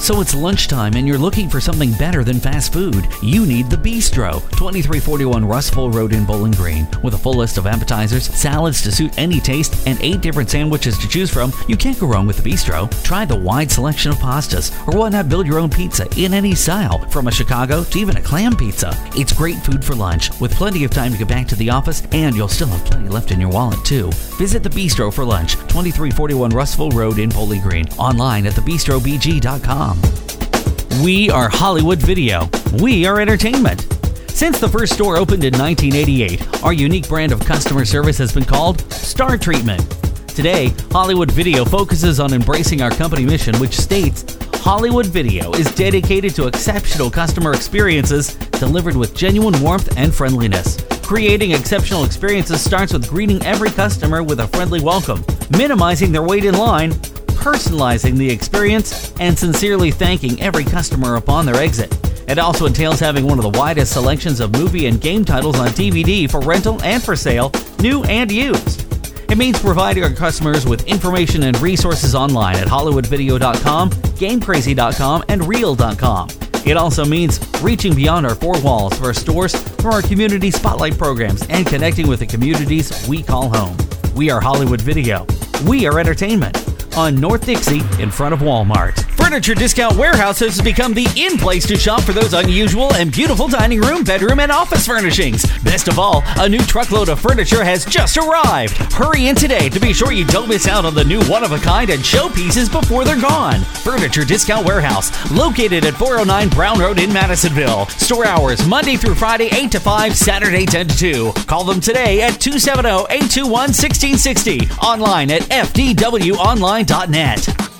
So it's lunchtime and you're looking for something better than fast food. You need the Bistro, 2341 Russell Road in Bowling Green. With a full list of appetizers, salads to suit any taste, and 8 different sandwiches to choose from, you can't go wrong with the Bistro. Try the wide selection of pastas, or why not build your own pizza in any style, from a Chicago to even a clam pizza. It's great food for lunch, with plenty of time to get back to the office, and you'll still have plenty left in your wallet too. Visit the Bistro for lunch, 2341 Russell Road in Bowling Green. Online at thebistrobg.com. We are Hollywood Video. We are entertainment. Since the first store opened in 1988, our unique brand of customer service has been called Star Treatment. Today, Hollywood Video focuses on embracing our company mission, which states, Hollywood Video is dedicated to exceptional customer experiences delivered with genuine warmth and friendliness. Creating exceptional experiences starts with greeting every customer with a friendly welcome, minimizing their wait in line, personalizing the experience, and sincerely thanking every customer upon their exit. It also entails having one of the widest selections of movie and game titles on DVD for rental and for sale, new and used. It means providing our customers with information and resources online at HollywoodVideo.com, GameCrazy.com, and Reel.com. It also means reaching beyond our 4 walls for our stores through our community spotlight programs and connecting with the communities we call home. We are Hollywood Video. We are entertainment. On North Dixie in front of Walmart. Furniture Discount Warehouse has become the in-place to shop for those unusual and beautiful dining room, bedroom, and office furnishings. Best of all, a new truckload of furniture has just arrived. Hurry in today to be sure you don't miss out on the new one-of-a-kind and showpieces before they're gone. Furniture Discount Warehouse, located at 409 Brown Road in Madisonville. Store hours Monday through Friday 8 to 5, Saturday 10 to 2. Call them today at 270-821-1660. Online at fdwonline.net.